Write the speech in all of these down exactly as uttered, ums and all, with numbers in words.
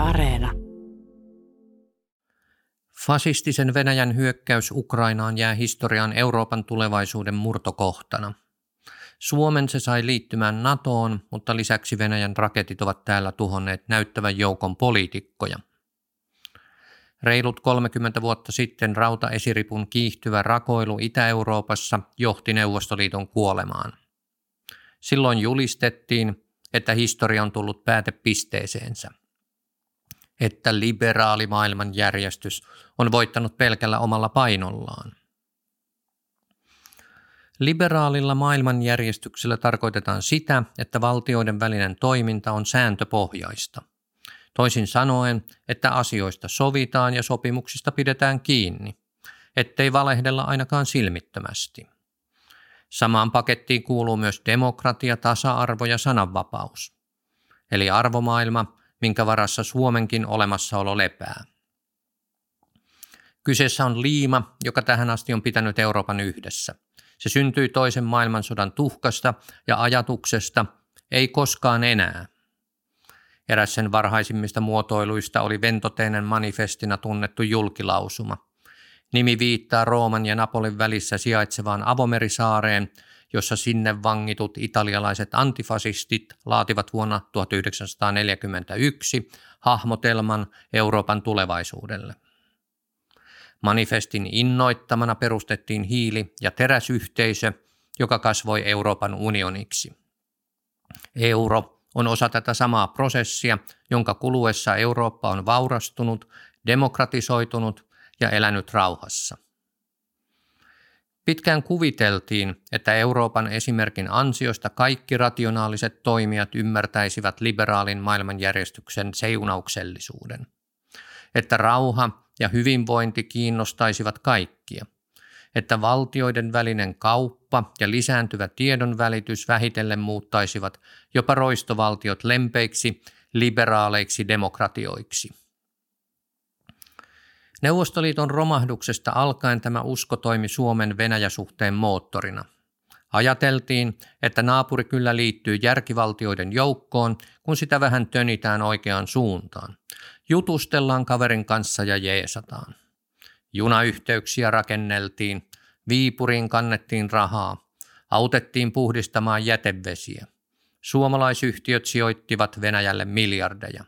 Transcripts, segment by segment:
Areena. Fasistisen Venäjän hyökkäys Ukrainaan jää historiaan Euroopan tulevaisuuden murtokohtana. Suomen se sai liittymään NATOon, mutta lisäksi Venäjän raketit ovat täällä tuhonneet näyttävän joukon poliitikkoja. Reilut kolmekymmentä vuotta sitten rautaesiripun kiihtyvä rakoilu Itä-Euroopassa johti Neuvostoliiton kuolemaan. Silloin julistettiin, että historia on tullut päätepisteeseensä, että liberaali maailmanjärjestys on voittanut pelkällä omalla painollaan. Liberaalilla maailmanjärjestyksellä tarkoitetaan sitä, että valtioiden välinen toiminta on sääntöpohjaista. Toisin sanoen, että asioista sovitaan ja sopimuksista pidetään kiinni, ettei valehdella ainakaan silmittömästi. Samaan pakettiin kuuluu myös demokratia, tasa-arvo ja sananvapaus, eli arvomaailma, minkä varassa Suomenkin olemassaolo lepää. Kyseessä on liima, joka tähän asti on pitänyt Euroopan yhdessä. Se syntyi toisen maailmansodan tuhkasta ja ajatuksesta, ei koskaan enää. Eräs sen varhaisimmista muotoiluista oli Ventoteenen manifestina tunnettu julkilausuma. Nimi viittaa Rooman ja Napolin välissä sijaitsevaan avomerisaareen, jossa sinne vangitut italialaiset antifasistit laativat vuonna tuhatyhdeksänsataaneljäkymmentäyksi hahmotelman Euroopan tulevaisuudelle. Manifestin innoittamana perustettiin hiili- ja teräsyhteisö, joka kasvoi Euroopan unioniksi. Euro on osa tätä samaa prosessia, jonka kuluessa Eurooppa on vaurastunut, demokratisoitunut ja elänyt rauhassa. Pitkään kuviteltiin, että Euroopan esimerkin ansiosta kaikki rationaaliset toimijat ymmärtäisivät liberaalin maailmanjärjestyksen seunauksellisuuden, että rauha ja hyvinvointi kiinnostaisivat kaikkia, että valtioiden välinen kauppa ja lisääntyvä tiedonvälitys vähitellen muuttaisivat jopa roistovaltiot lempeiksi, liberaaleiksi demokratioiksi. Neuvostoliiton romahduksesta alkaen tämä usko toimi Suomen Venäjä-suhteen moottorina. Ajateltiin, että naapuri kyllä liittyy järkivaltioiden joukkoon, kun sitä vähän tönitään oikeaan suuntaan. Jutustellaan kaverin kanssa ja jeesataan. Junayhteyksiä rakenneltiin, Viipuriin kannettiin rahaa, autettiin puhdistamaan jätevesiä. Suomalaisyhtiöt sijoittivat Venäjälle miljardeja.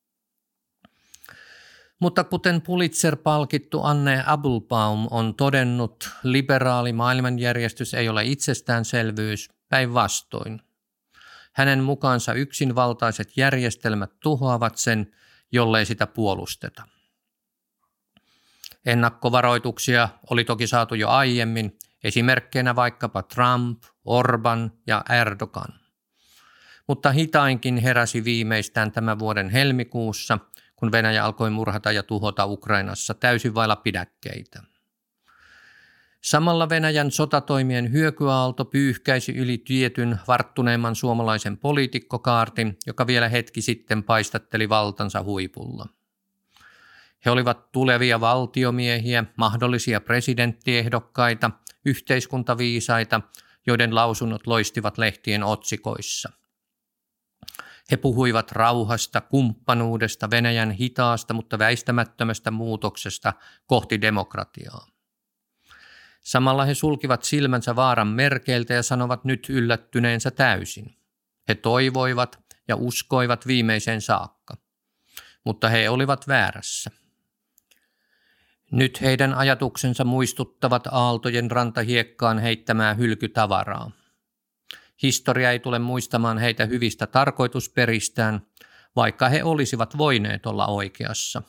Mutta kuten Pulitzer-palkittu Anne Applebaum on todennut, liberaali maailmanjärjestys ei ole itsestäänselvyys, päinvastoin. Hänen mukaansa yksinvaltaiset järjestelmät tuhoavat sen, jollei sitä puolusteta. Ennakkovaroituksia oli toki saatu jo aiemmin, esimerkkeinä vaikkapa Trump, Orban ja Erdogan. Mutta hitainkin heräsi viimeistään tämän vuoden helmikuussa, kun Venäjä alkoi murhata ja tuhota Ukrainassa täysin vailla pidäkkeitä. Samalla Venäjän sotatoimien hyökyaalto pyyhkäisi yli tietyn varttuneemman suomalaisen poliitikkokaartin, joka vielä hetki sitten paistatteli valtansa huipulla. He olivat tulevia valtiomiehiä, mahdollisia presidenttiehdokkaita, yhteiskuntaviisaita, joiden lausunnot loistivat lehtien otsikoissa. He puhuivat rauhasta, kumppanuudesta, Venäjän hitaasta, mutta väistämättömästä muutoksesta kohti demokratiaa. Samalla he sulkivat silmänsä vaaran merkeiltä ja sanovat nyt yllättyneensä täysin. He toivoivat ja uskoivat viimeiseen saakka, mutta he olivat väärässä. Nyt heidän ajatuksensa muistuttavat aaltojen rantahiekkaan heittämää hylkytavaraa. Historia ei tule muistamaan heitä hyvistä tarkoitusperistään, vaikka he olisivat voineet olla oikeassa.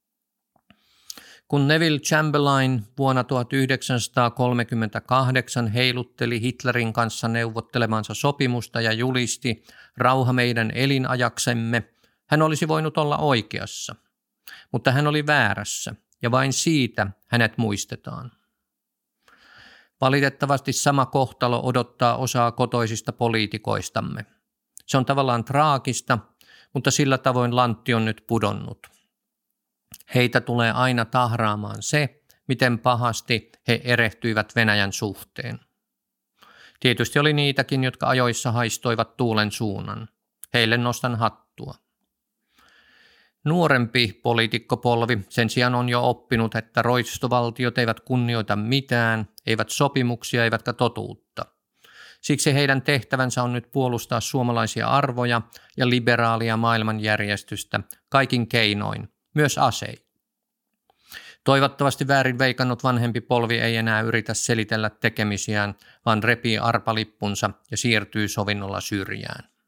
Kun Neville Chamberlain vuonna tuhatyhdeksänsataakolmekymmentäkahdeksan heilutteli Hitlerin kanssa neuvottelemansa sopimusta ja julisti rauha meidän elinajaksemme, hän olisi voinut olla oikeassa, mutta hän oli väärässä ja vain siitä hänet muistetaan. Valitettavasti sama kohtalo odottaa osaa kotoisista poliitikoistamme. Se on tavallaan traagista, mutta sillä tavoin lantti on nyt pudonnut. Heitä tulee aina tahraamaan se, miten pahasti he erehtyivät Venäjän suhteen. Tietysti oli niitäkin, jotka ajoissa haistoivat tuulen suunnan. Heille nostan hattua. Nuorempi poliitikkopolvi sen sijaan on jo oppinut, että roistovaltiot eivät kunnioita mitään, eivät sopimuksia eivätkä totuutta. Siksi heidän tehtävänsä on nyt puolustaa suomalaisia arvoja ja liberaalia maailmanjärjestystä kaikin keinoin, myös asein. Toivottavasti väärin veikannut vanhempi polvi ei enää yritä selitellä tekemisiään, vaan repii arpalippunsa ja siirtyy sovinnolla syrjään.